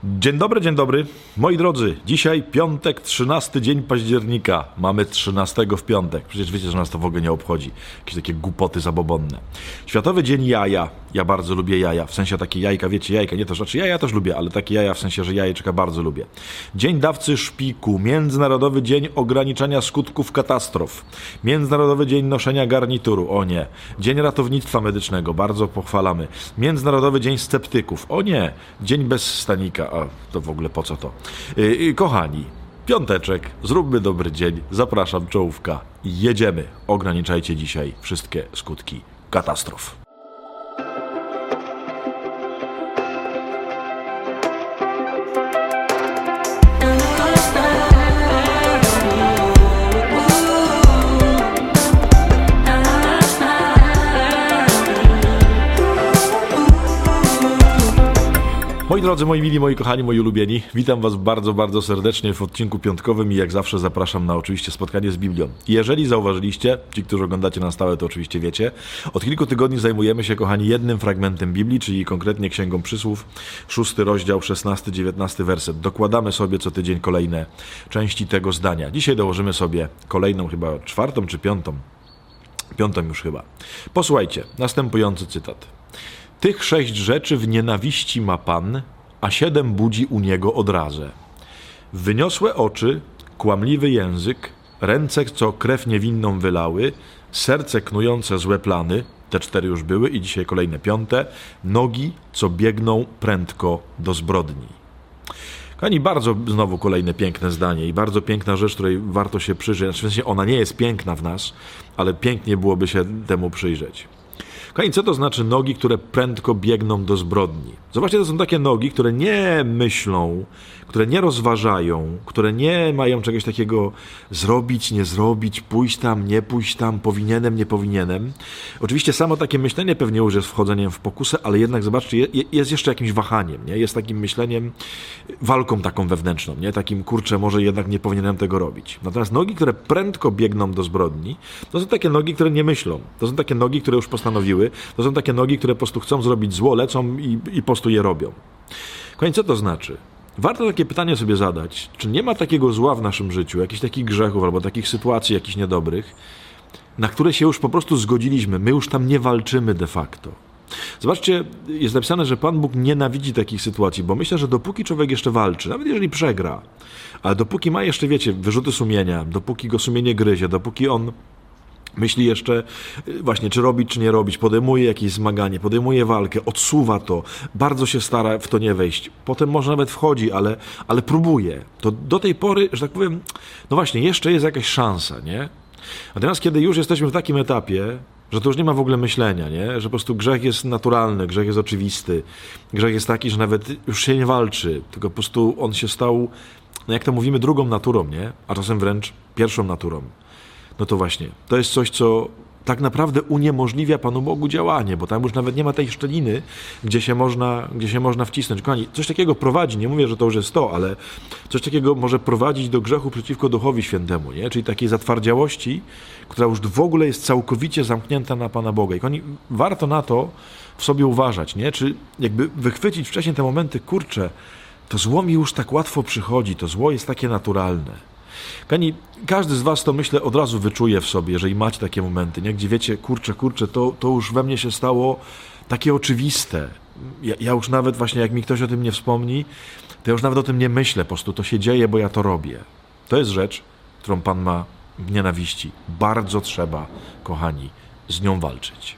Dzień dobry. Moi drodzy, dzisiaj piątek, 13 dzień października. Mamy 13 w piątek. Przecież wiecie, że nas to w ogóle nie obchodzi. Jakieś takie głupoty zabobonne. Światowy Dzień Jaja. Ja bardzo lubię jaja. W sensie takie jajka, wiecie, jajka. Nie to znaczy jaja też lubię, ale takie jaja w sensie, że jajeczka bardzo lubię. Dzień Dawcy Szpiku. Międzynarodowy Dzień Ograniczania Skutków Katastrof. Międzynarodowy Dzień Noszenia Garnituru. O nie. Dzień Ratownictwa Medycznego. Bardzo pochwalamy. Międzynarodowy Dzień Sceptyków. O nie. Dzień bez stanika. A to w ogóle po co to? Kochani, piąteczek, zróbmy dobry dzień, zapraszam, czołówka, jedziemy. Ograniczajcie dzisiaj wszystkie skutki katastrof. Moi drodzy, moi mili, moi kochani, moi ulubieni, witam was bardzo serdecznie w odcinku piątkowym i jak zawsze zapraszam na oczywiście spotkanie z Biblią. Jeżeli zauważyliście, ci, którzy oglądacie na stałe, to oczywiście wiecie, od kilku tygodni zajmujemy się, kochani, jednym fragmentem Biblii, czyli konkretnie Księgą Przysłów, 6 rozdział, 16-19 werset. Dokładamy sobie co tydzień kolejne części tego zdania. Dzisiaj dołożymy sobie kolejną, chyba czwartą czy piątą już chyba. Posłuchajcie, następujący cytat. Tych 6 rzeczy w nienawiści ma Pan, a 7 budzi u Niego odrazę. Wyniosłe oczy, kłamliwy język, ręce, co krew niewinną wylały, serce knujące złe plany, te 4 już były i dzisiaj kolejne 5, nogi, co biegną prędko do zbrodni. Kochani, bardzo znowu kolejne piękne zdanie i bardzo piękna rzecz, której warto się przyjrzeć. W sensie ona nie jest piękna w nas, ale pięknie byłoby się temu przyjrzeć. Kochani, co to znaczy nogi, które prędko biegną do zbrodni? Zobaczcie, to są takie nogi, które nie myślą, które nie rozważają, które nie mają czegoś takiego zrobić, nie zrobić, pójść tam, nie pójść tam, powinienem, nie powinienem. Oczywiście samo takie myślenie pewnie już jest wchodzeniem w pokusę, ale jednak zobaczcie, jest jeszcze jakimś wahaniem, nie? Jest takim myśleniem, walką taką wewnętrzną, nie? Takim, kurczę, może jednak nie powinienem tego robić. Natomiast nogi, które prędko biegną do zbrodni, to są takie nogi, które nie myślą. To są takie nogi, które już postanowiły. To są takie nogi, które po prostu chcą zrobić zło, lecą i po prostu je robią. Kochani, co to znaczy? Warto takie pytanie sobie zadać, czy nie ma takiego zła w naszym życiu, jakichś takich grzechów albo takich sytuacji jakichś niedobrych, na które się już po prostu zgodziliśmy, my już tam nie walczymy de facto. Zobaczcie, jest napisane, że Pan Bóg nienawidzi takich sytuacji, bo myślę, że dopóki człowiek jeszcze walczy, nawet jeżeli przegra, ale dopóki ma jeszcze, wiecie, wyrzuty sumienia, dopóki go sumienie gryzie, dopóki on myśli jeszcze właśnie, czy robić, czy nie robić, podejmuje jakieś zmaganie, podejmuje walkę, odsuwa to, bardzo się stara w to nie wejść. Potem może nawet wchodzi, ale próbuje. To do tej pory, że tak powiem, no właśnie, jeszcze jest jakaś szansa, nie? Natomiast kiedy już jesteśmy w takim etapie, że to już nie ma w ogóle myślenia, nie? Że po prostu grzech jest naturalny, grzech jest oczywisty, grzech jest taki, że nawet już się nie walczy, tylko po prostu on się stał, no jak to mówimy, drugą naturą, nie? A czasem wręcz pierwszą naturą. No to właśnie, to jest coś, co tak naprawdę uniemożliwia Panu Bogu działanie, bo tam już nawet nie ma tej szczeliny, gdzie się można wcisnąć. Kochani, coś takiego prowadzi, nie mówię, że to już jest to, ale coś takiego może prowadzić do grzechu przeciwko Duchowi Świętemu, nie? Czyli takiej zatwardziałości, która już w ogóle jest całkowicie zamknięta na Pana Boga. I kochani, warto na to w sobie uważać, nie? Czy jakby wychwycić wcześniej te momenty, kurczę, to zło mi już tak łatwo przychodzi, to zło jest takie naturalne. Kochani, każdy z was to, myślę, od razu wyczuje w sobie, jeżeli macie takie momenty, nie? Gdzie wiecie, kurczę, to już we mnie się stało takie oczywiste. Ja już nawet właśnie, jak mi ktoś o tym nie wspomni, to ja już nawet o tym nie myślę, po prostu to się dzieje, bo ja to robię. To jest rzecz, którą Pan ma w nienawiści. Bardzo trzeba, kochani, z nią walczyć.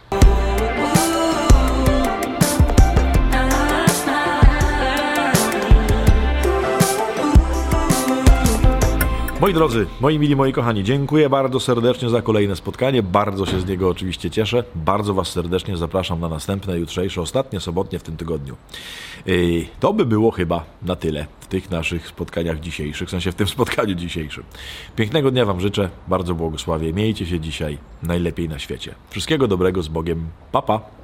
Moi drodzy, moi mili, moi kochani, dziękuję bardzo serdecznie za kolejne spotkanie, bardzo się z niego oczywiście cieszę, bardzo was serdecznie zapraszam na następne, jutrzejsze, ostatnie, sobotnie w tym tygodniu. To by było chyba na tyle w tych naszych spotkaniach dzisiejszych, w sensie w tym spotkaniu dzisiejszym. Pięknego dnia wam życzę, bardzo błogosławię, miejcie się dzisiaj najlepiej na świecie. Wszystkiego dobrego, z Bogiem, pa pa!